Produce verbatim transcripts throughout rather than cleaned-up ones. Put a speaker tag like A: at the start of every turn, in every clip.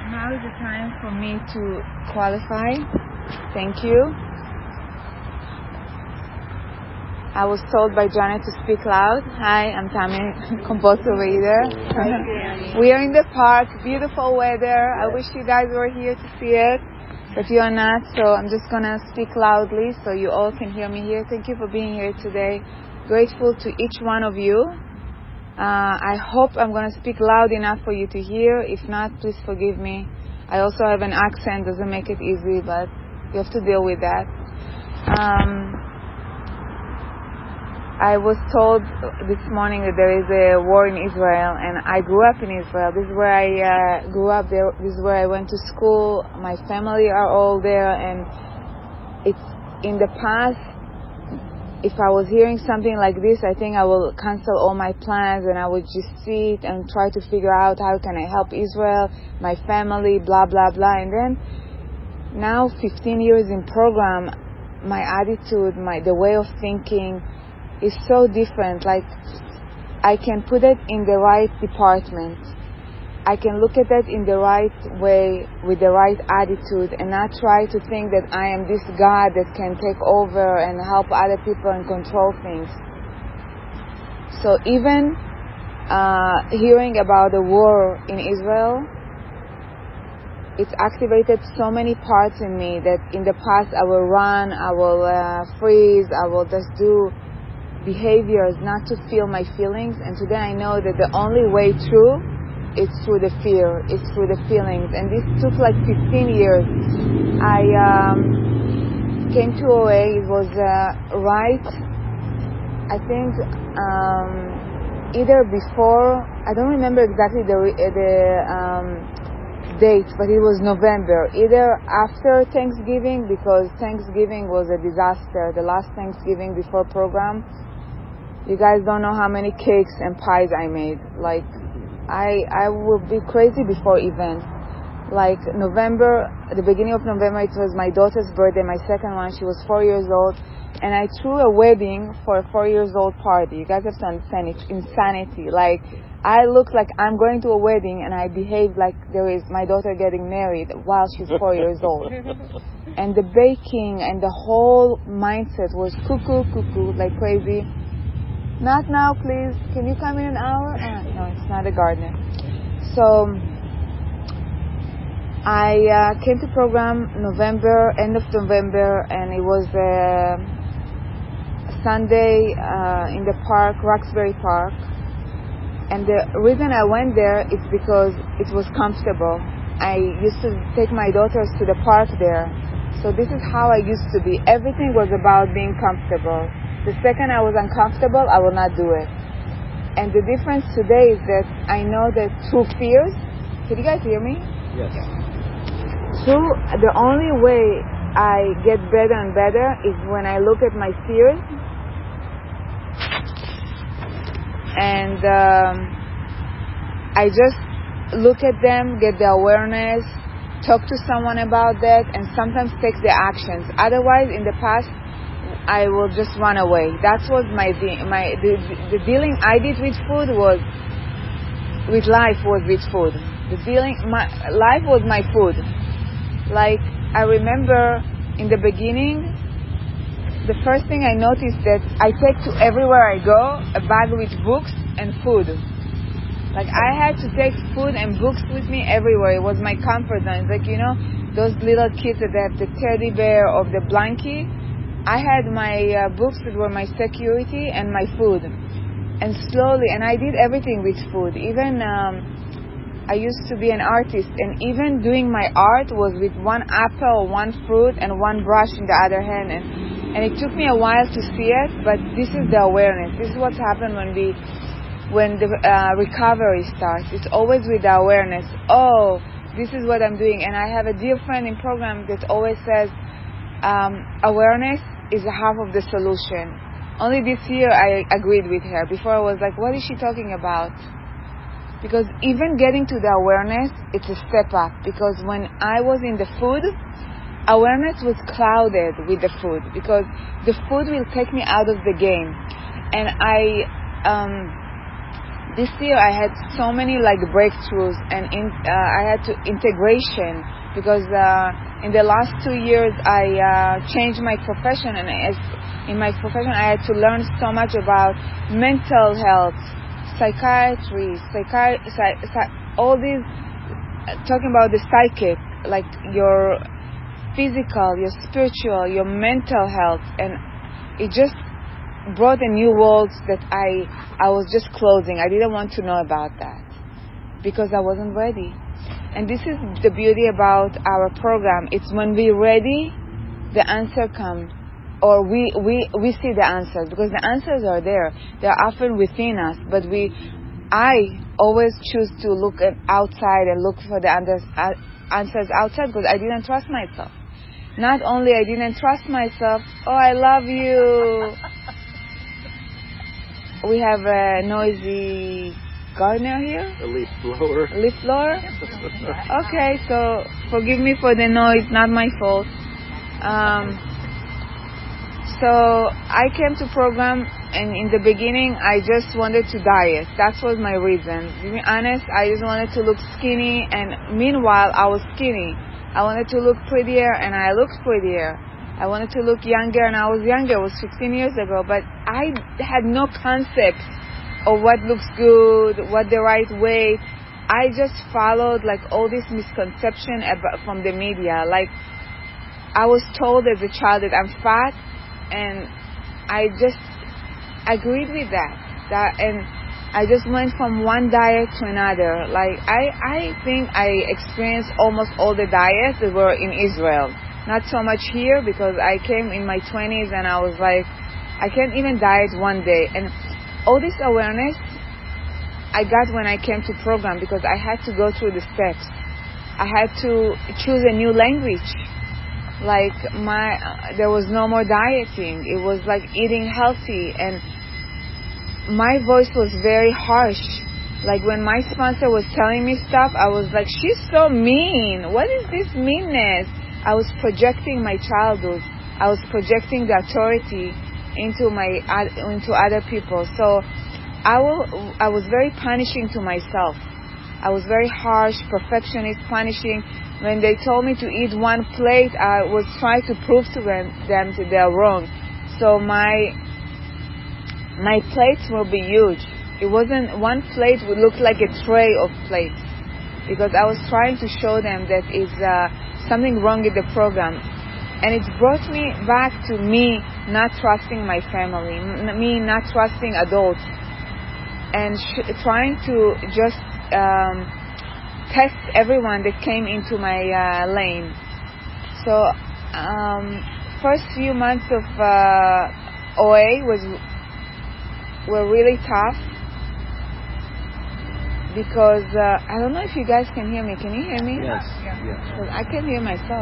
A: Now is the time for me to qualify. Thank you. I was told by Janet to speak loud. Hi, I'm Tammy, compulsive reader. We are in the park, beautiful weather. I wish you guys were here to see it, but you are not, so I'm just going to speak loudly so you all can hear me here. Thank you for being here today. Grateful to each one of you. Uh, I hope I'm going to speak loud enough for you to hear. If not, please forgive me. I also have an accent, doesn't make it easy, but you have to deal with that. Um, I was told this morning that there is a war in Israel, and I grew up in Israel. This is where I uh, grew up. There, this is where I went to school. My family are all there, and it's in the past. If I was hearing something like this, I think I will cancel all my plans and I would just sit and try to figure out how can I help Israel, my family, blah, blah, blah. And then now, fifteen years in program, my attitude, my the way of thinking is so different. Like, I can put it in the right department. I can look at it in the right way with the right attitude and not try to think that I am this God that can take over and help other people and control things. So even uh, hearing about the war in Israel, it's activated so many parts in me that in the past I will run, I will uh, freeze, I will just do behaviors not to feel my feelings. And today I know that the only way through it's through the fear, it's through the feelings. And this took like fifteen years. I um, came to O A, it was uh, right, I think, um, either before, I don't remember exactly the, the um, date, but it was November, either after Thanksgiving, because Thanksgiving was a disaster, the last Thanksgiving before program. You guys don't know how many cakes and pies I made. Like, I I will be crazy before events. Like November, the beginning of November, it was my daughter's birthday, my second one. She was four years old, and I threw a wedding for a four years old party. You guys have to understand, it's insanity. Like, I look like I'm going to a wedding, and I behave like there is my daughter getting married while she's four years old. And the baking and the whole mindset was cuckoo, cuckoo, like crazy. Not now, please. Can you come in an hour? Uh, no, it's not a gardener. So I uh, came to program November, end of November, and it was a Sunday uh, in the park, Roxbury Park. And the reason I went there is because it was comfortable. I used to take my daughters to the park there. So this is how I used to be. Everything was about being comfortable. The second I was uncomfortable, I will not do it. And the difference today is that I know that through fears, can you guys hear me?
B: Yes.
A: Through the only way I get better and better is when I look at my fears and um, I just look at them, get the awareness, talk to someone about that, and sometimes take the actions. Otherwise, in the past, I will just run away. That was my de- my the, the dealing I did with food was with life was with food. The dealing my life was my food. Like, I remember in the beginning, the first thing I noticed that I take to everywhere I go a bag with books and food. Like, I had to take food and books with me everywhere. It was my comfort zone. It's like, you know, those little kids that have the teddy bear or the blankie. I had my uh, books that were my security and my food. And slowly, and I did everything with food. Even, um, I used to be an artist, and even doing my art was with one apple, one fruit, and one brush in the other hand. And, and it took me a while to see it, but this is the awareness. This is what's happened when we, when the uh, recovery starts. It's always with the awareness. Oh, this is what I'm doing. And I have a dear friend in program that always says, um, awareness is half of the solution. Only this year I agreed with her. Before I was like, what is she talking about? Because even getting to the awareness, it's a step up. Because when I was in the food, awareness was clouded with the food. Because the food will take me out of the game. And I um, this year I had so many like breakthroughs and in, uh, I had to integration because uh, in the last two years I uh, changed my profession, and as in my profession I had to learn so much about mental health, psychiatry, psychi- psych- psych- all these uh, talking about the psychic, like your physical, your spiritual, your mental health, and it just brought a new world that I I was just closing. I didn't want to know about that because I wasn't ready. And this is the beauty about our program. It's when we're ready, the answer comes, or we, we, we see the answers, because the answers are there. They're often within us, but we, I always choose to look at outside and look for the answers outside because I didn't trust myself. Not only I didn't trust myself, oh, I love you. We have a noisy gardener here.
B: A leaf blower.
A: A leaf blower? Okay, so forgive me for the noise, not my fault. Um, so I came to program, and in the beginning, I just wanted to diet. That was my reason. To be honest, I just wanted to look skinny, and meanwhile, I was skinny. I wanted to look prettier, and I looked prettier. I wanted to look younger, and I was younger. It was fifteen years ago, but I had no concept of what looks good, what the right weight. I just followed like all this misconception about, from the media. Like I was told as a child that I'm fat, and I just agreed with that. That and I just went from one diet to another. Like I, I think I experienced almost all the diets that were in Israel. Not so much here because I came in my twenties and I was like, I can't even diet one day. And all this awareness I got when I came to program because I had to go through the steps. I had to choose a new language. Like my, uh, there was no more dieting. It was like eating healthy, and my voice was very harsh. Like when my sponsor was telling me stuff, I was like, she's so mean. What is this meanness? I was projecting my childhood. I was projecting the authority into my into other people. So I, will, I was very punishing to myself. I was very harsh, perfectionist, punishing. When they told me to eat one plate, I was trying to prove to them, them that they're wrong. So my my plates will be huge. It wasn't one plate would look like a tray of plates, because I was trying to show them that is uh, something wrong with the program. And it brought me back to me not trusting my family, m- me not trusting adults, and sh- trying to just um, test everyone that came into my uh, lane. So um, first few months of uh, O A was were really tough. Because, uh, I don't know if you guys can hear me. Can you hear me?
B: Yes. yes.
A: Because I can hear myself.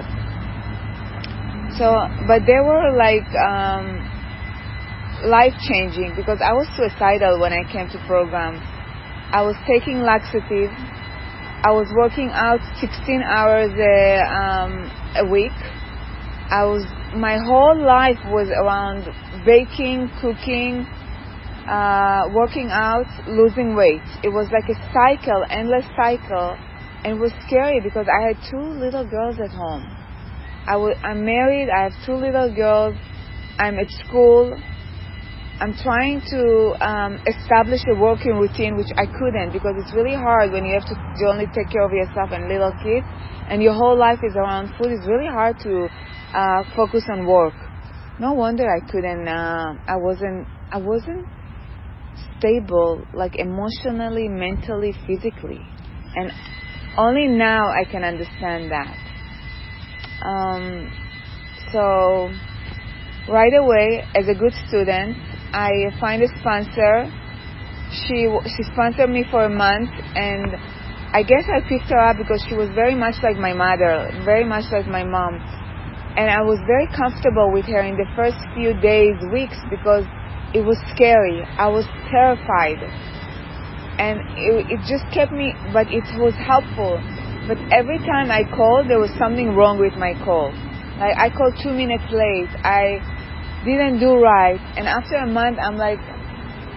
A: So, but they were like um, life-changing because I was suicidal when I came to program. I was taking laxative. I was working out sixteen hours a, um, a week. I was, my whole life was around baking, cooking, Uh, working out, losing weight. It was like a cycle, endless cycle, and it was scary because I had two little girls at home. I w- I'm married, I have two little girls, I'm at school, I'm trying to um, establish a working routine, which I couldn't because it's really hard when you have to only take care of yourself and little kids, and your whole life is around food. It's really hard to uh, focus on work. No wonder I couldn't, uh, I wasn't, I wasn't stable, like emotionally, mentally, physically, and only now I can understand that. Um, so right away, as a good student, I find a sponsor. She she sponsored me for a month, and I guess I picked her up because she was very much like my mother, very much like my mom, and I was very comfortable with her in the first few days, weeks, because it was scary. I was terrified. And it, it just kept me, but it was helpful. But every time I called, there was something wrong with my call. Like, I called two minutes late. I didn't do right. And after a month, I'm like,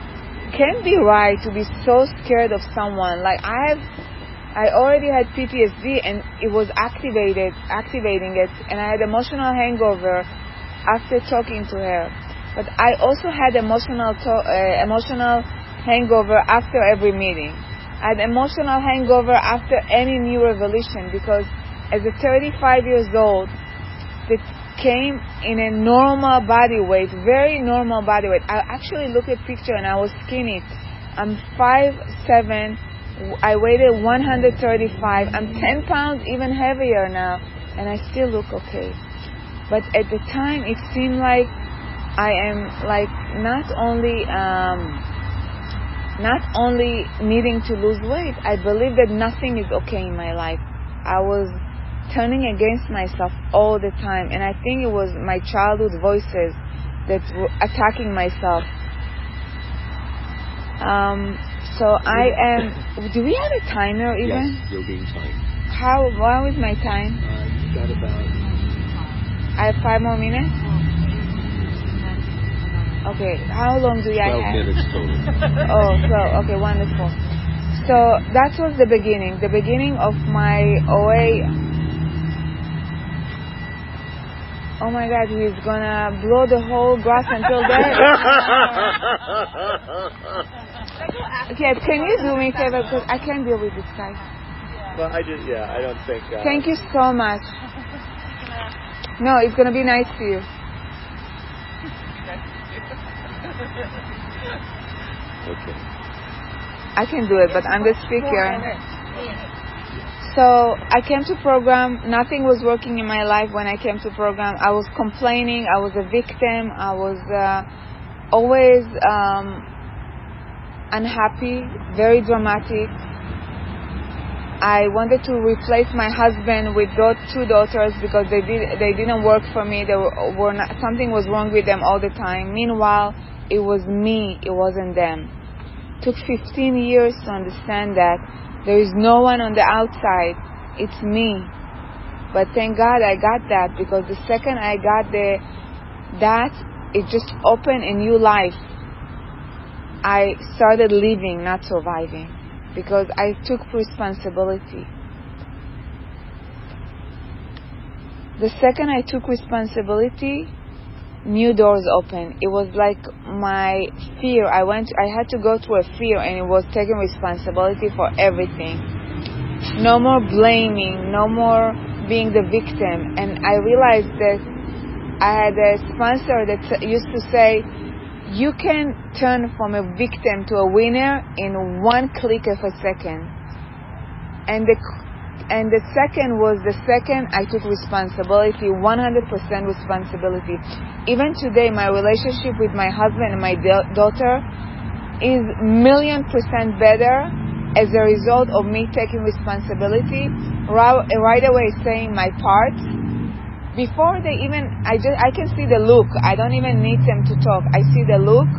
A: can't be right to be so scared of someone. Like I have, I already had P T S D and it was activated, activating it, and I had emotional hangover after talking to her. But I also had emotional to- uh, emotional hangover after every meeting. I had emotional hangover after any new revelation, because as a thirty-five years old that came in a normal body weight, very normal body weight. I actually looked at picture and I was skinny. I'm five seven. I weighed one hundred thirty-five. I'm ten pounds even heavier now, and I still look okay. But at the time, it seemed like I am like not only um, not only needing to lose weight. I believe that nothing is okay in my life. I was turning against myself all the time, and I think it was my childhood voices that were attacking myself. Um, so I am. Do we have a timer even?
B: Yes, you're being timed.
A: How? What is my time?
B: Uh, you got about.
A: I have five more minutes. Okay. How long do I have?
B: Twelve minutes total.
A: Oh, twelve. Okay, wonderful. So that was the beginning. The beginning of my O A. Oh my God, he's gonna blow the whole grass until there. Okay, can you do me a favor, because I can't deal with this guy.
B: Well, I just, yeah, I don't think. Uh...
A: Thank you so much. No, it's gonna be nice to you.
B: Okay.
A: I can do it, but I'm the speaker. So I came to program. Nothing was working in my life when I came to program. I was complaining. I was a victim. I was uh, always um, unhappy, very dramatic. I wanted to replace my husband with two daughters because they did they didn't work for me. They were, were not, something was wrong with them all the time. Meanwhile, it was me. It wasn't them. It took fifteen years to understand that. There is no one on the outside. It's me. But thank God I got that, because the second I got the, that, it just opened a new life. I started living, not surviving, because I took responsibility. The second I took responsibility, new doors open. It was like my fear. I went. I had to go through a fear, and it was taking responsibility for everything. No more blaming. No more being the victim. And I realized that I had a sponsor that used to say, "You can turn from a victim to a winner in one click of a second." And the And the second was the second I took responsibility, one hundred percent responsibility. Even today, my relationship with my husband and my da- daughter is million percent better as a result of me taking responsibility, right, right away saying my part. Before they even, I just, I can see the look. I don't even need them to talk. I see the look,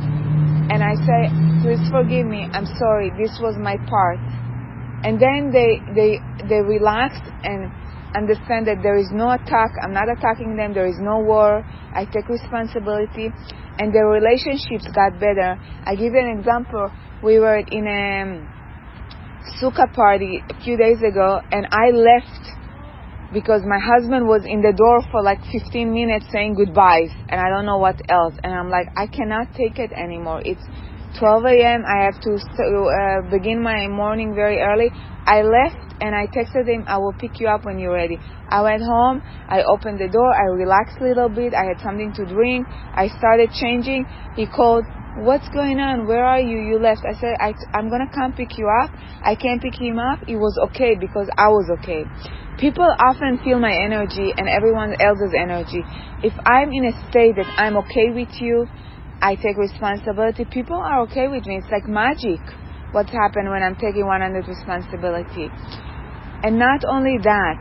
A: and I say, "Please forgive me. I'm sorry. This was my part." And then they, they they relaxed and understand that there is no attack. I'm not attacking them. There is no war. I take responsibility. And their relationships got better. I give you an example. We were in a sukkah party a few days ago, and I left because my husband was in the door for like fifteen minutes saying goodbyes, and I don't know what else. And I'm like, I cannot take it anymore. It's twelve a.m. I have to uh, begin my morning very early. I left and I texted him, "I will pick you up when you're ready." I went home. I opened the door. I relaxed a little bit. I had something to drink. I started changing. He called, "What's going on? Where are you? You left." I said, I, I'm going to come pick you up. I can't pick him up. It was okay because I was okay. People often feel my energy and everyone else's energy. If I'm in a state that I'm okay with you, I take responsibility. People are okay with me. It's like magic what's happened when I'm taking one hundred responsibility. And not only that,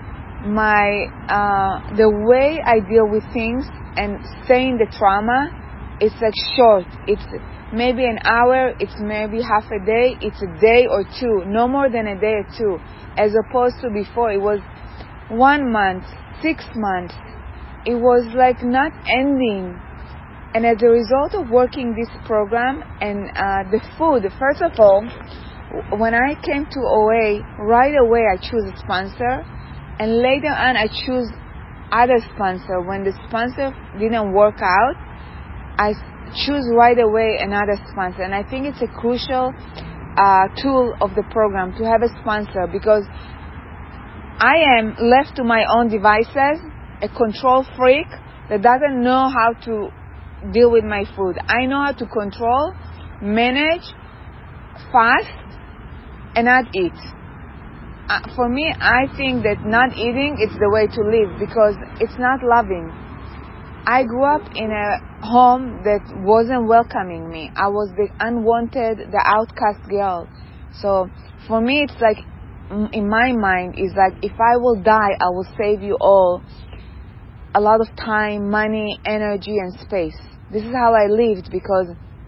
A: my uh, the way I deal with things and stay in the trauma, it's like short. It's maybe an hour. It's maybe half a day. It's a day or two. No more than a day or two. As opposed to before, it was one month, six months. It was like not ending. And as a result of working this program and uh, the food, first of all, when I came to O A, right away I choose a sponsor, and later on I choose other sponsor. When the sponsor didn't work out, I choose right away another sponsor. And I think it's a crucial uh, tool of the program to have a sponsor, because I am left to my own devices, a control freak that doesn't know how to deal with my food. I know how to control, manage, fast, and not eat. Uh, for me, I think that not eating is the way to live, because it's not loving. I grew up in a home that wasn't welcoming me. I was the unwanted, the outcast girl. So for me, it's like, in my mind, it's like, if I will die, I will save you all a lot of time, money, energy, and space. This is how I lived, because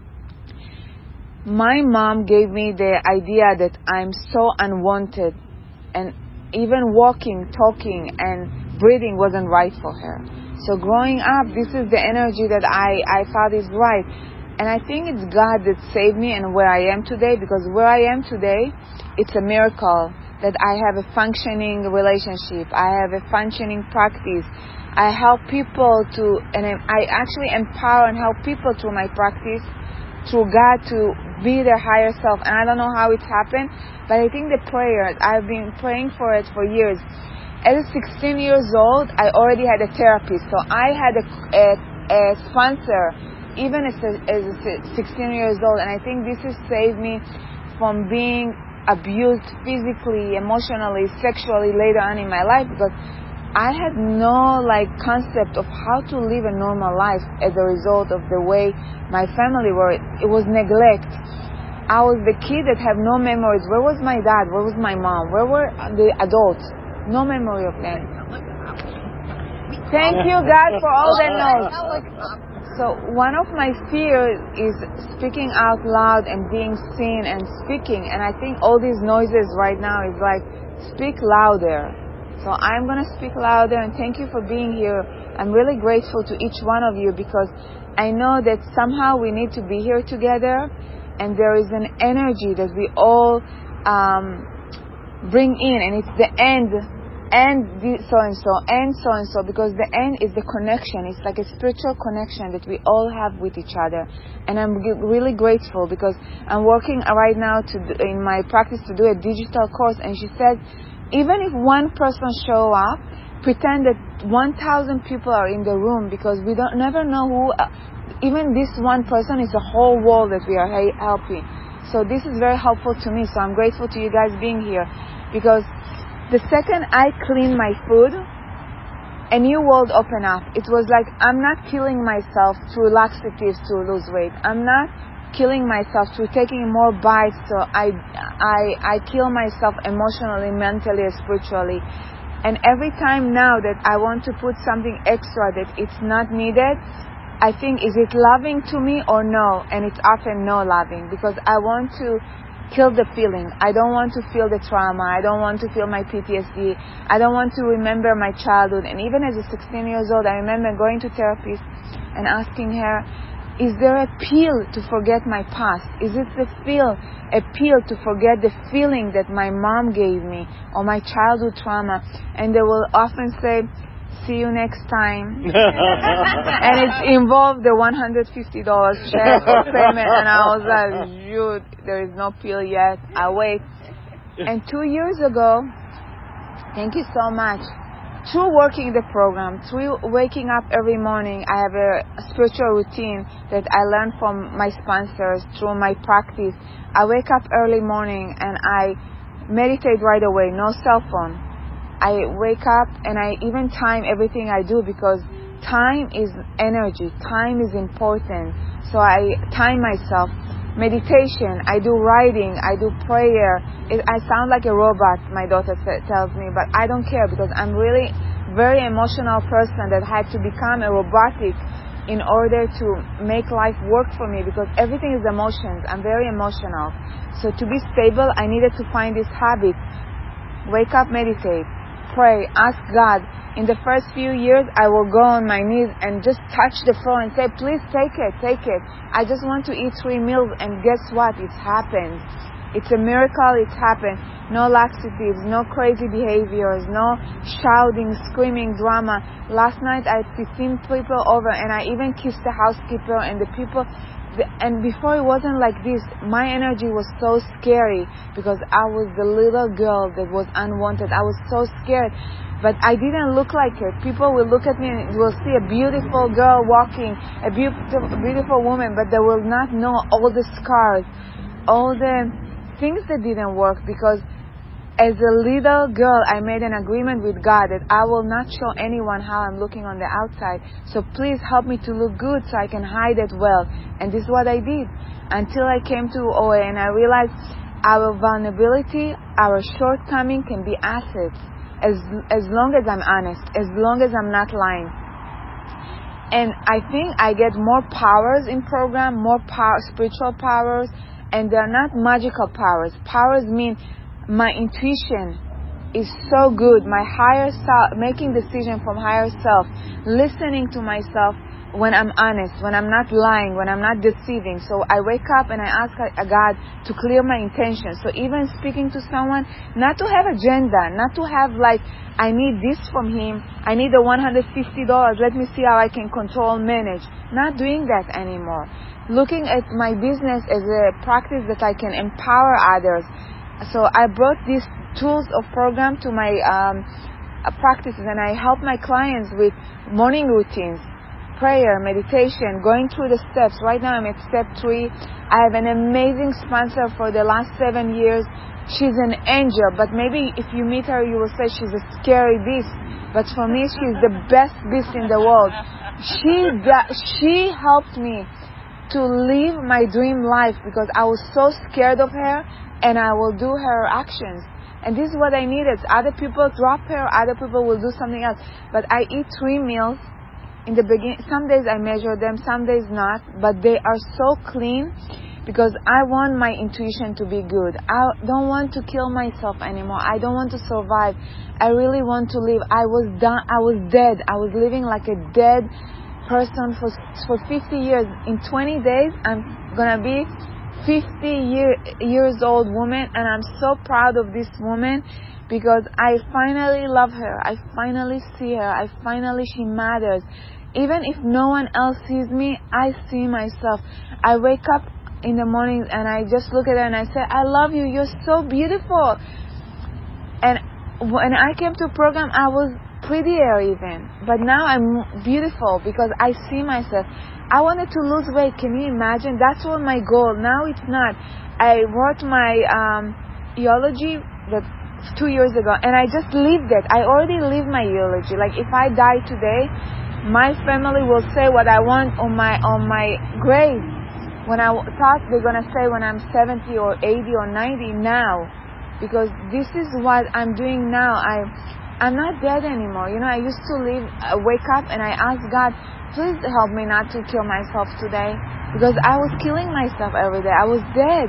A: my mom gave me the idea that I'm so unwanted, and even walking, talking, and breathing wasn't right for her. So growing up, this is the energy that I, I thought is right. And I think it's God that saved me and where I am today, because where I am today, it's a miracle that I have a functioning relationship. I have a functioning practice. I help people to, and I actually empower and help people through my practice, through God, to be their higher self. And I don't know how it's happened, but I think the prayer, I've been praying for it for years. At sixteen years old, I already had a therapist. So I had a, a, a sponsor, even as a, as a sixteen years old. And I think this has saved me from being abused physically, emotionally, sexually later on in my life, because I had no like concept of how to live a normal life as a result of the way my family were. It was neglect. I was the kid that had no memories. Where was my dad? Where was my mom? Where were the adults? No memory of them. Thank you, God, for all the notes. So one of my fears is speaking out loud and being seen and speaking. And I think all these noises right now is like, speak louder. So I'm going to speak louder, and thank you for being here. I'm really grateful to each one of you, because I know that somehow we need to be here together, and there is an energy that we all um, bring in, and it's the end, and so-and-so, and so-and-so, because the end is the connection. It's like a spiritual connection that we all have with each other. And I'm g- really grateful, because I'm working right now to do, in my practice to do a digital course, and she said, even if one person show up, pretend that one thousand people are in the room, because we don't never know who, uh, even this one person is a whole world that we are ha- helping. So this is very helpful to me. So I'm grateful to you guys being here, because the second I clean my food, a new world opened up. It was like, I'm not killing myself through laxatives to lose weight. I'm not killing myself through taking more bites, so I, I, I kill myself emotionally, mentally, and spiritually. And every time now that I want to put something extra that it's not needed, I think, is it loving to me or no? And it's often no loving, because I want to kill the feeling. I don't want to feel the trauma. I don't want to feel my P T S D. I don't want to remember my childhood. And even as a sixteen years old, I remember going to therapist and asking her, is there a pill to forget my past? Is it the pill, a pill to forget the feeling that my mom gave me or my childhood trauma? And they will often say, see you next time. And it involved the one hundred fifty dollars check or payment. And I was like, shoot, there is no pill yet. I'll wait. And two years ago, thank you so much. Through working the program, through waking up every morning, I have a spiritual routine that I learned from my sponsors through my practice. I wake up early morning and I meditate right away, no cell phone. I wake up and I even time everything I do, because time is energy. Time is important. So I time myself. Meditation, I do writing, I do prayer. It, I sound like a robot, my daughter sa- tells me, but I don't care, because I'm really very emotional person that had to become a robotic in order to make life work for me, because everything is emotions. I'm very emotional. So to be stable, I needed to find this habit. Wake up, meditate, pray, ask God, In the first few years, I will go on my knees and just touch the floor and say, please take it, take it. I just want to eat three meals, and guess what? It's happened. It's a miracle, it's happened. No laxatives, no crazy behaviors, no shouting, screaming, drama. Last night I had fifteen people over, and I even kissed the housekeeper and the people. And before it wasn't like this. My energy was so scary because I was the little girl that was unwanted. I was so scared. But I didn't look like it. People will look at me and will see a beautiful girl walking, a beautiful, beautiful woman, but they will not know all the scars, all the things that didn't work, because as a little girl, I made an agreement with God that I will not show anyone how I'm looking on the outside. So please help me to look good so I can hide it well. And this is what I did until I came to O A, and I realized our vulnerability, our shortcoming can be assets as as long as I'm honest, as long as I'm not lying. And I think I get more powers in program, more power, spiritual powers, and they're not magical powers. Powers mean my intuition is so good. My higher self, making decision from higher self, listening to myself when I'm honest, when I'm not lying, when I'm not deceiving. So I wake up and I ask God to clear my intention. So even speaking to someone, not to have agenda, not to have like, I need this from him, I need the one hundred fifty dollars, let me see how I can control, manage. Not doing that anymore. Looking at my business as a practice that I can empower others. So I brought these tools of program to my um, uh, practices, and I help my clients with morning routines, prayer, meditation, going through the steps. Right now I'm at step three. I have an amazing sponsor for the last seven years. She's an angel, but maybe if you meet her, you will say she's a scary beast. But for me, she's the best beast in the world. She she helped me to live my dream life because I was so scared of her, and I will do her actions. And this is what I needed. Other people drop her, other people will do something else. But I eat three meals. In the beginning, some days I measure them, some days not, but they are so clean because I want my intuition to be good. I don't want to kill myself anymore. I don't want to survive. I really want to live. I was done. I was dead. I was living like a dead person for for fifty years. In twenty days, I'm gonna be fifty year, years old woman, and I'm so proud of this woman because I finally love her. I finally see her. I finally, she matters. Even if no one else sees me, I see myself. I wake up in the morning and I just look at her and I say, I love you. You're so beautiful. And when I came to program, I was prettier even, but now I'm beautiful because I see myself. I wanted to lose weight. Can you imagine? That's what my goal. Now it's not. I wrote my um, eulogy that two years ago, and I just lived it. I already lived my eulogy. Like if I die today, my family will say what I want on my on my grave. When I thought they're gonna say when I'm seventy or eighty or ninety now, because this is what I'm doing now. I. I'm not dead anymore. You know, I used to live, uh, wake up and I ask God, please help me not to kill myself today. Because I was killing myself every day. I was dead.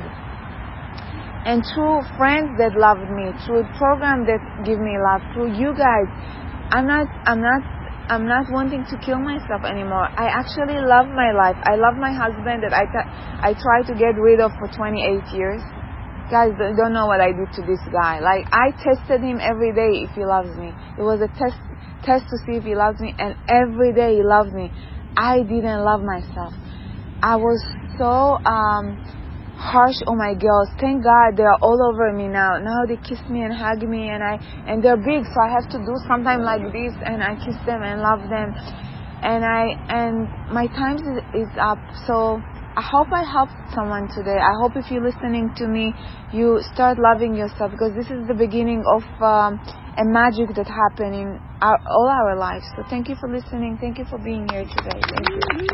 A: And through friends that loved me, through programs that give me love, through you guys, I'm not, I'm not, I'm not wanting to kill myself anymore. I actually love my life. I love my husband that I, t- I tried to get rid of for twenty-eight years. Guys don't know what I did to this guy. Like, I tested him every day if he loves me. It was a test test to see if he loves me, and every day he loved me. I didn't love myself. I was so um, harsh on my girls. Thank God they're all over me now. Now they kiss me and hug me, and I and they're big, so I have to do sometimes like this, and I kiss them and love them. And I and my time is, is up. So I hope I helped someone today. I hope if you're listening to me, you start loving yourself, because this is the beginning of um, a magic that happened in our, all our lives. So thank you for listening. Thank you for being here today. Thank you.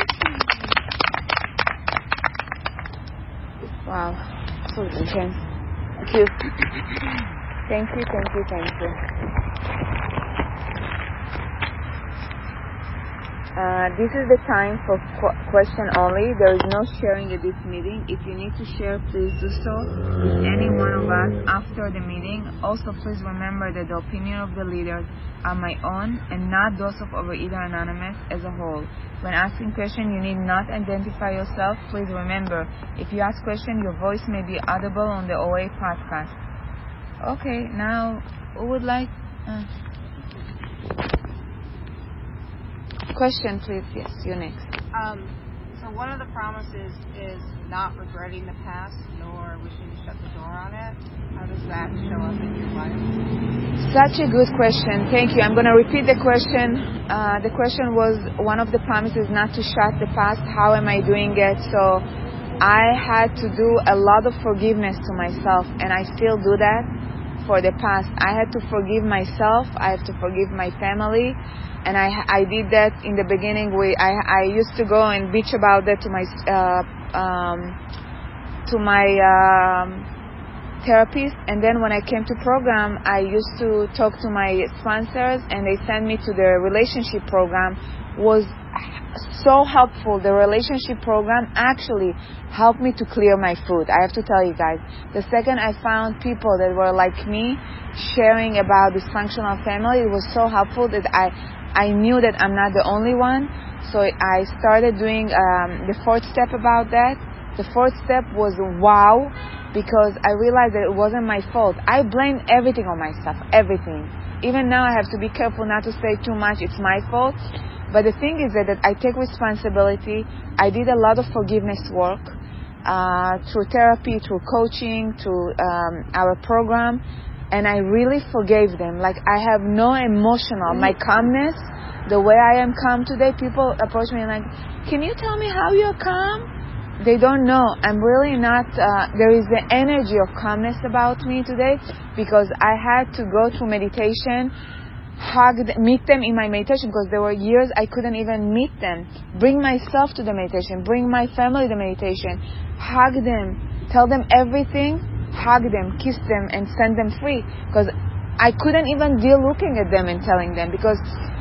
A: Wow. So intense. Thank you. Thank you, thank you, thank you. Uh, this is the time for qu- question only. There is no sharing at this meeting. If you need to share, please do so with any one of us after the meeting. Also, please remember that the opinion of the leaders are my own and not those of Overeater Anonymous as a whole. When asking questions, you need not identify yourself. Please remember, if you ask questions, your voice may be audible on the O A podcast. Okay, now, who would like... Uh, Question, please. Yes, you next.
C: Um, so one of the promises is not regretting the past, nor wishing to shut the door on it. How does that show up in your life?
A: Such a good question. Thank you. I'm going to repeat the question. Uh, the question was, one of the promises not to shut the past. How am I doing it? So I had to do a lot of forgiveness to myself, and I still do that for the past. I had to forgive myself. I have to forgive my family. And I I did that in the beginning. We I I used to go and bitch about that to my uh, um, to my um, therapist. And then when I came to program, I used to talk to my sponsors, and they sent me to the relationship program. Was so helpful. The relationship program actually helped me to clear my food. I have to tell you guys. The second I found people that were like me, sharing about dysfunctional family, it was so helpful that I. I knew that I'm not the only one, so I started doing um, the fourth step about that. The fourth step was wow, because I realized that it wasn't my fault. I blamed everything on myself, everything. Even now I have to be careful not to say too much, it's my fault. But the thing is that, that I take responsibility. I did a lot of forgiveness work uh, through therapy, through coaching, through um, our program. And I really forgave them. Like, I have no emotional, my calmness, the way I am calm today, people approach me and like, can you tell me how you're calm? They don't know. I'm really not, uh, there is the energy of calmness about me today, because I had to go through meditation, hug, meet them in my meditation, because there were years I couldn't even meet them. Bring myself to the meditation, bring my family to the meditation, hug them, tell them everything, hug them, kiss them, and send them free, because I couldn't even deal looking at them and telling them, because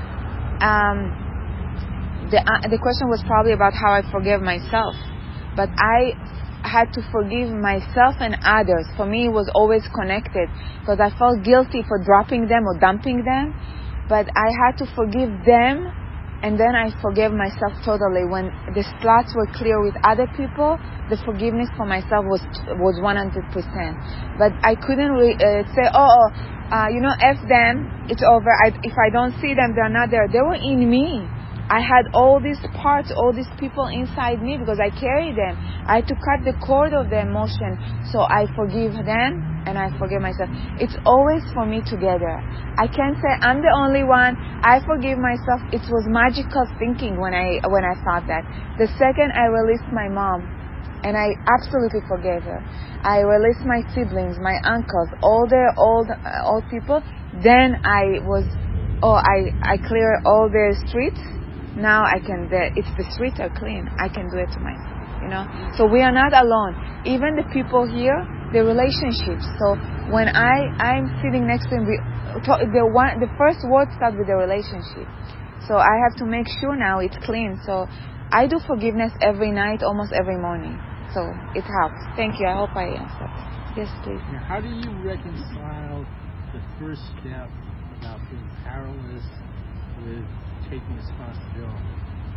A: um, the uh, the question was probably about how I forgave myself, but I had to forgive myself and others. For me, it was always connected, because I felt guilty for dropping them or dumping them, but I had to forgive them. And then I forgave myself totally. When the slots were clear with other people, the forgiveness for myself was was one hundred percent. But I couldn't re- uh, say, oh, uh, you know, F them, it's over. I, if I don't see them, they're not there. They were in me. I had all these parts, all these people inside me, because I carried them. I had to cut the cord of the emotion. So I forgive them, and I forgive myself. It's always for me together. I can't say I'm the only one. I forgive myself. It was magical thinking when I when I thought that. The second I released my mom, and I absolutely forgave her. I released my siblings, my uncles, all the old uh, old people. Then I was, oh, I I clear all the streets. Now I can. The, if the streets are clean, I can do it to myself. You know. So we are not alone. Even the people here, the relationships. So when I I'm sitting next to him, we, the one the first word starts with the relationship. So I have to make sure now it's clean. So I do forgiveness every night, almost every morning. So it helps. Thank you. I hope I answered. Yes, please.
D: Now, how do you reconcile the first step about being powerless with taking responsibility?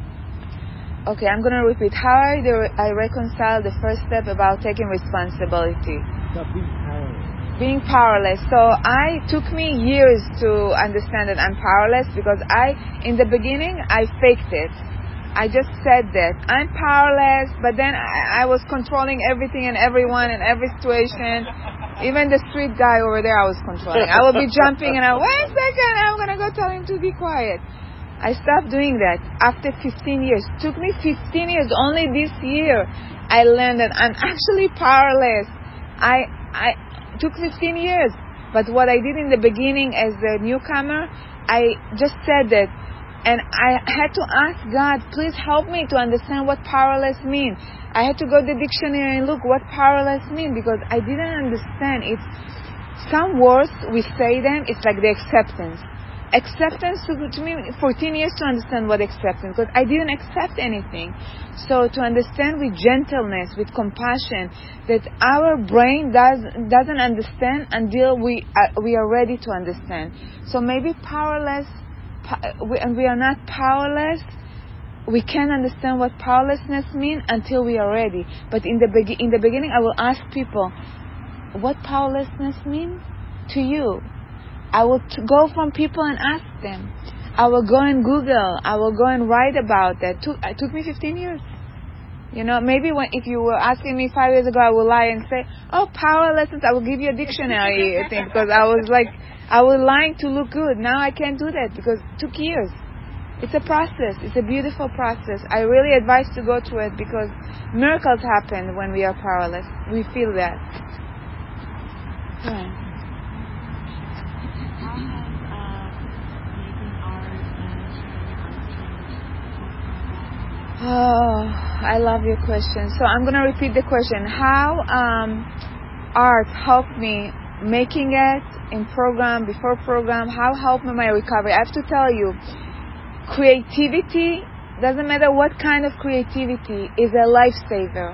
A: Okay, I'm going to repeat. How I, do, I reconcile the first step about taking responsibility.
D: About being powerless.
A: Being powerless. So I took me years to understand that I'm powerless, because I, in the beginning, I faked it. I just said that I'm powerless, but then I, I was controlling everything and everyone and every situation. Even the street guy over there, I was controlling. I would be jumping and I, wait a second, I'm going to go tell him to be quiet. I stopped doing that after fifteen years. It took me fifteen years. Only this year I learned that I'm actually powerless. I, I it took fifteen years. But what I did in the beginning as a newcomer, I just said that. And I had to ask God, please help me to understand what powerless means. I had to go to the dictionary and look what powerless means, because I didn't understand. It's some words, we say them, it's like the acceptance. acceptance took to me fourteen years to understand what acceptance, because I didn't accept anything. So to understand with gentleness, with compassion, that our brain does doesn't understand until we uh, we are ready to understand. So maybe powerless, we, and we are not powerless. We can't understand what powerlessness means until we are ready. But in the be- in the beginning, I will ask people, what powerlessness mean to you? I will t- go from people and ask them. I will go and Google. I will go and write about that. Took, it took me fifteen years. You know, maybe when, if you were asking me five years ago, I would lie and say, oh, powerlessness, I will give you a dictionary thing, because I was like, I was lying to look good. Now I can't do that because it took years. It's a process. It's a beautiful process. I really advise to go through it, because miracles happen when we are powerless. We feel that. Yeah. Oh, I love your question. So I'm going to repeat the question. How um, art helped me making it in program, before program, how helped me my recovery? I have to tell you, creativity, doesn't matter what kind of creativity, is a lifesaver.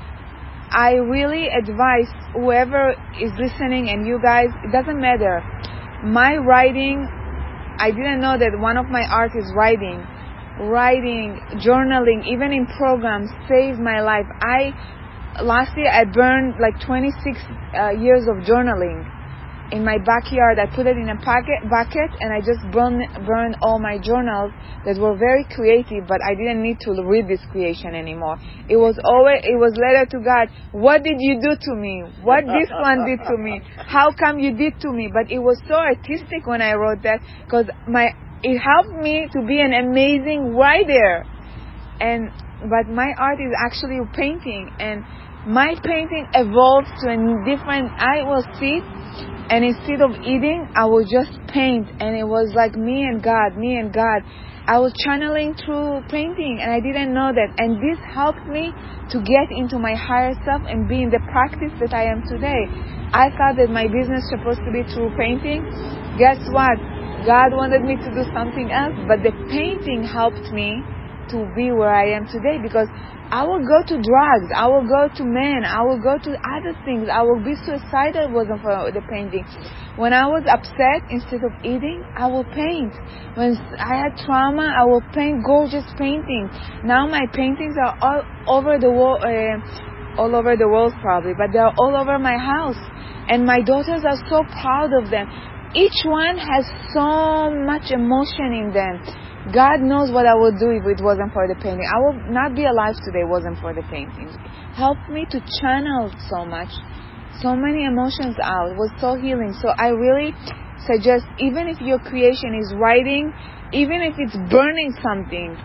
A: I really advise whoever is listening, and you guys, it doesn't matter. My writing, I didn't know that one of my art is writing. Writing, journaling, even in programs, saved my life. I last year I burned like twenty-six uh, years of journaling in my backyard. I put it in a pocket, bucket, and I just burned burned all my journals that were very creative, but I didn't need to read this creation anymore. It was always it was letter to God. What did you do to me? What this one did to me? How come you did to me? But it was so artistic when I wrote that, because my it helped me to be an amazing writer. And but my art is actually painting, and my painting evolves to a different. I will sit, and instead of eating, I will just paint, and it was like me and God, me and God. I was channeling through painting, and I didn't know that. And this helped me to get into my higher self and be in the practice that I am today. I thought that my business was supposed to be through painting. Guess what? God wanted me to do something else, but the painting helped me to be where I am today, because I will go to drugs, I will go to men, I will go to other things, I will be suicidal if it wasn't for the painting. When I was upset, instead of eating, I will paint. When I had trauma, I will paint gorgeous paintings. Now my paintings are all over the wall, uh, all over the world probably, but they are all over my house, and my daughters are so proud of them. Each one has so much emotion in them. God knows what I would do if it wasn't for the painting. I would not be alive today if it wasn't for the painting. Helped me to channel so much, so many emotions out. It was so healing. So I really suggest, even if your creation is writing, even if it's burning something,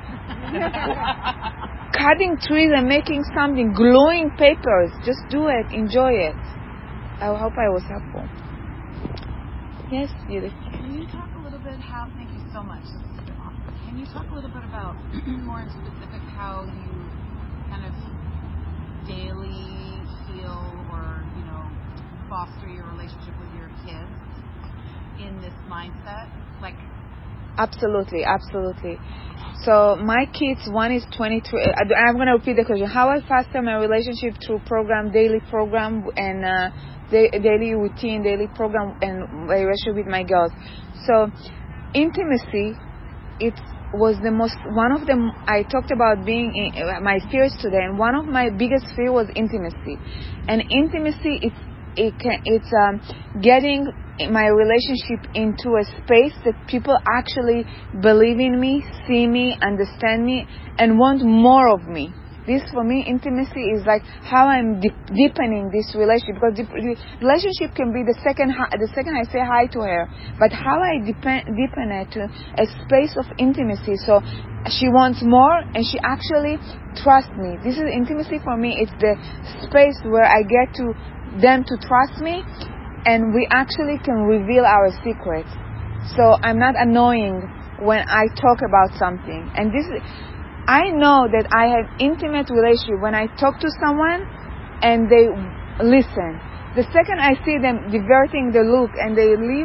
A: cutting trees and making something, gluing papers, just do it. Enjoy it. I hope I was helpful. Yes, Judith.
C: Can you talk a little bit how, thank you so much, this has been awesome. Can you talk a little bit about, more in specific, how you kind of daily heal or, you know, foster your relationship with your kids in this mindset? Like,
A: Absolutely, absolutely. So my kids, one is twenty-three. I'm going to repeat the question. How I foster my relationship through program, daily program, and uh, daily routine, daily program, and my relationship with my girls. So intimacy, it was the most, one of them, I talked about being in, uh, my fears today, and one of my biggest fear was intimacy. And intimacy, it's it can, it's um, getting my relationship into a space that people actually believe in me, see me, understand me, and want more of me. This, for me, intimacy is like how I'm deep, deepening this relationship, because the relationship can be the second hi, the second I say hi to her, but how I deepen, deepen it to a space of intimacy. So she wants more, and she actually trusts me. This is intimacy for me. It's the space where I get to them to trust me, and we actually can reveal our secrets. So I'm not annoying when I talk about something. And this, I know that I have intimate relationship when I talk to someone and they listen. The second I see them diverting the look and they leave,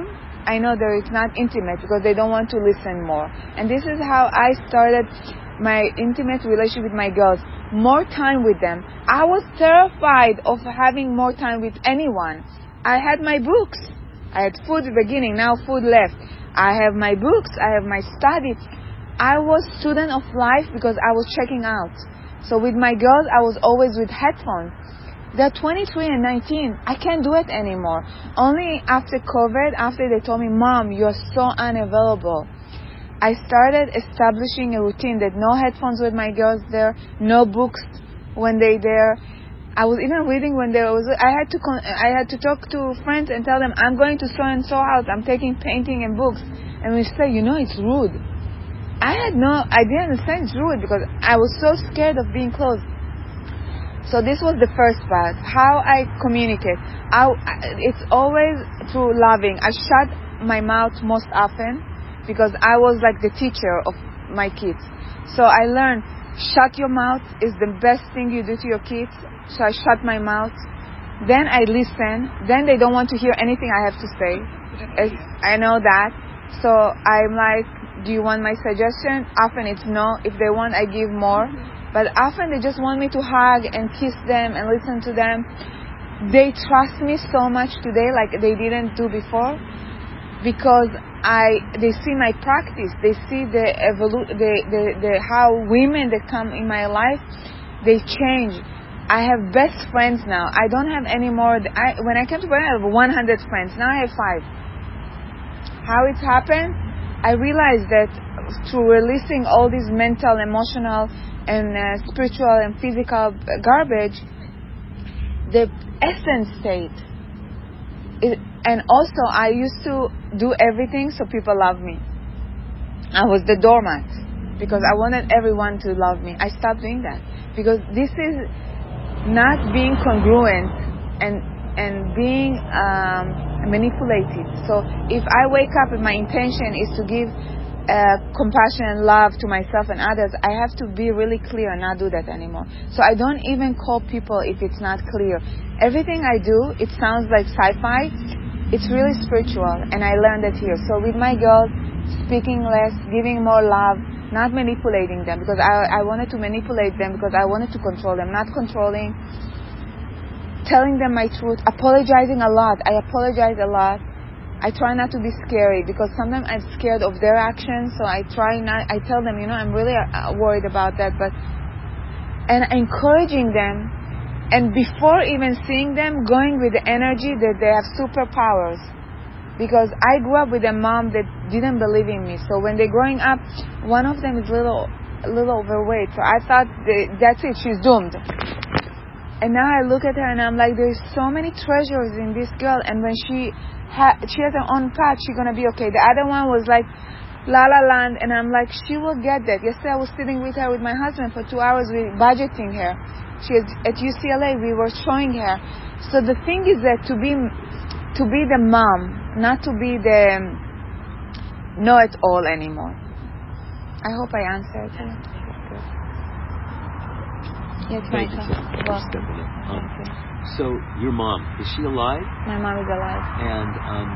A: I know that it's not intimate because they don't want to listen more. And this is how I started my intimate relationship with my girls. More time with them. I was terrified of having more time with anyone. I had my books. I had food at the beginning, now food left. I have my books, I have my study. I was student of life because I was checking out. So with my girls, I was always with headphones. They're twenty-three and nineteen. I can't do it anymore. Only after COVID, after they told me, Mom, you're so unavailable, I started establishing a routine that no headphones with my girls there, no books when they there. I was even reading when there was. I had to. Con- I had to talk to friends and tell them I'm going to so and so house. I'm taking painting and books, and we say, you know, it's rude. I had no. I didn't understand it's rude because I was so scared of being close. So this was the first part. How I communicate. I, it's always through loving. I shut my mouth most often because I was like the teacher of my kids. So I learned shut your mouth is the best thing you do to your kids. So I shut my mouth. Then I listen. Then they don't want to hear anything I have to say. I know that. So I'm like, do you want my suggestion? Often it's no. If they want, I give more. But often they just want me to hug and kiss them and listen to them. They trust me so much today like they didn't do before because I they see my practice. They see the evolu- the, the, the how women that come in my life, they change. I have best friends now. I don't have any more. I, when I came to Berlin, I have one hundred friends. Now I have five. How it's happened? I realized that through releasing all these mental, emotional, and uh, spiritual and physical garbage, the essence stayed. It, and also, I used to do everything so people love me. I was the doormat because I wanted everyone to love me. I stopped doing that because this is not being congruent and and being um, manipulated. So if I wake up and my intention is to give uh, compassion and love to myself and others, I have to be really clear and not do that anymore. So I don't even call people if it's not clear. Everything I do, it sounds like sci-fi. It's really spiritual, and I learned that here. So with my girls, speaking less, giving more love, not manipulating them, because I, I wanted to manipulate them because I wanted to control them, not controlling, telling them my truth, apologizing a lot. I apologize a lot. I try not to be scary because sometimes I'm scared of their actions, so I try not, I tell them, you know, I'm really uh, worried about that, but, and encouraging them, and before even seeing them, going with the energy that they have superpowers. Because I grew up with a mom that didn't believe in me, so when they're growing up, one of them is a little, a little overweight, so I thought, that, that's it, she's doomed. And now I look at her and I'm like, there's so many treasures in this girl, and when she ha- she has her own path, she's gonna be okay. The other one was like La La Land, and I'm like, she will get that. Yesterday I was sitting with her with my husband for two hours, we budgeting her. She is at U C L A, we were showing her. So the thing is that to be to be the mom, not to be the know-it-all anymore. I hope I answered you. Yes,
B: Thank you,
A: Michael.
B: sir, for
A: Welcome.
B: stepping in. Um,
A: Thank you.
B: So, your mom, is she alive?
A: My mom is alive.
B: And um,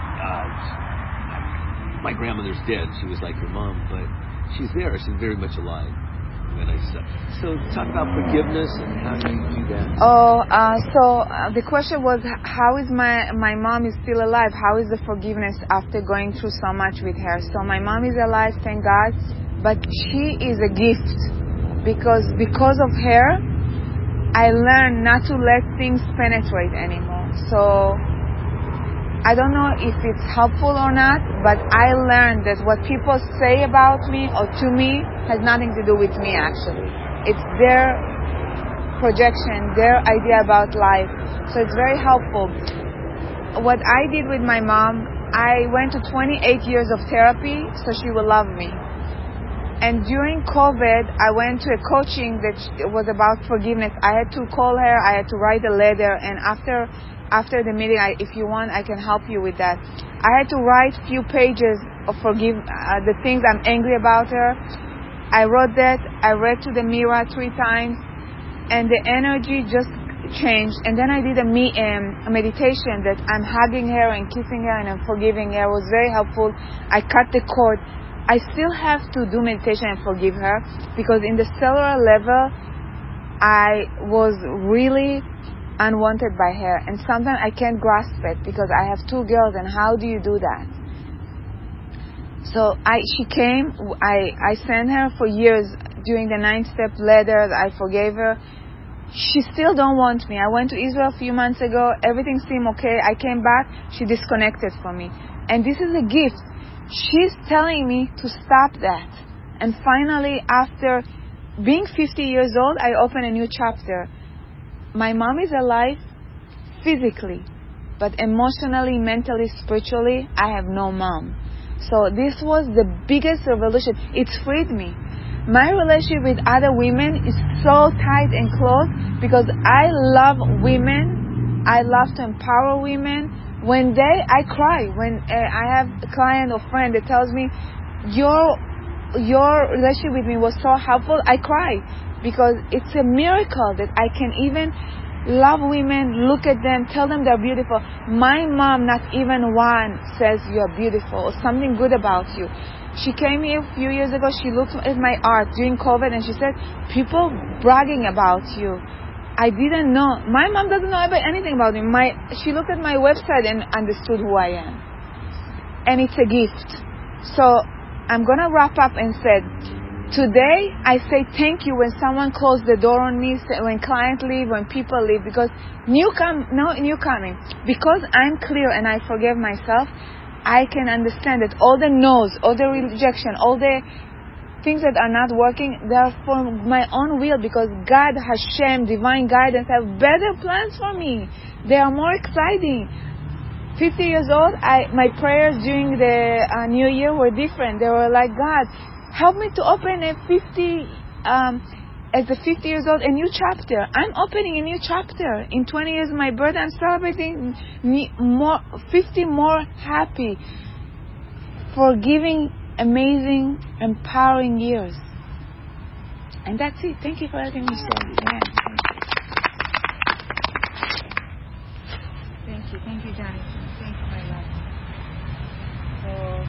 B: uh, my grandmother's dead. She was like your mom, but she's there. She's very much alive. When I said. So, talk about forgiveness and how do you do that?
A: Oh, uh, so uh, the question was, how is my my mom is still alive? How is the forgiveness after going through so much with her? So my mom is alive, thank God, but she is a gift. Because because of her, I learned not to let things penetrate anymore. So I don't know if it's helpful or not, but I learned that what people say about me or to me has nothing to do with me actually. It's their projection, their idea about life. So it's very helpful. What I did with my mom, I went to twenty-eight years of therapy so she will love me. And during COVID, I went to a coaching that was about forgiveness. I had to call her, I had to write a letter, and after after the meeting, I, if you want, I can help you with that. I had to write a few pages of forgive uh, the things I'm angry about her. I wrote that, I read to the mirror three times, and the energy just changed. And then I did a, me, um, a meditation that I'm hugging her and kissing her and I'm forgiving her. It was very helpful. I cut the cord. I still have to do meditation and forgive her because in the cellular level, I was really unwanted by her. And sometimes I can't grasp it because I have two girls, and how do you do that? So I, she came, I, I sent her for years during the nine-step letters. I forgave her. She still don't want me. I went to Israel a few months ago. Everything seemed okay. I came back. She disconnected from me. And this is a gift. She's telling me to stop that. And finally, after being fifty years old, I open a new chapter. My mom is alive physically, but emotionally, mentally, spiritually, I have no mom. So this was the biggest revolution. It's freed me. My relationship with other women is so tight and close because I love women. I love to empower women. When they, I cry. When uh, I have a client or friend that tells me, your your relationship with me was so helpful, I cry because it's a miracle that I can even love women, look at them, tell them they're beautiful. My mom, not even one, says you're beautiful or something good about you. She came here a few years ago. She looked at my art during COVID and she said, people bragging about you. I didn't know. My mom doesn't know about anything about me. My, she looked at my website and understood who I am. And it's a gift. So I'm going to wrap up and said, today I say thank you when someone closes the door on me, when clients leave, when people leave, because new come, no new coming. Because I'm clear and I forgive myself, I can understand that all the no's, all the rejection, all the things that are not working, they are for my own will because God, Hashem, divine guidance have better plans for me. They are more exciting. fifty years old, I, my prayers during the uh, New Year were different. They were like, God, help me to open a fifty, um, as a fifty years old, a new chapter. I'm opening a new chapter. In twenty years of my birthday, I'm celebrating more, fifty more happy, forgiving, amazing, empowering years. And that's it. Thank you for letting me share. Yeah. Thank you. Thank you, Johnny.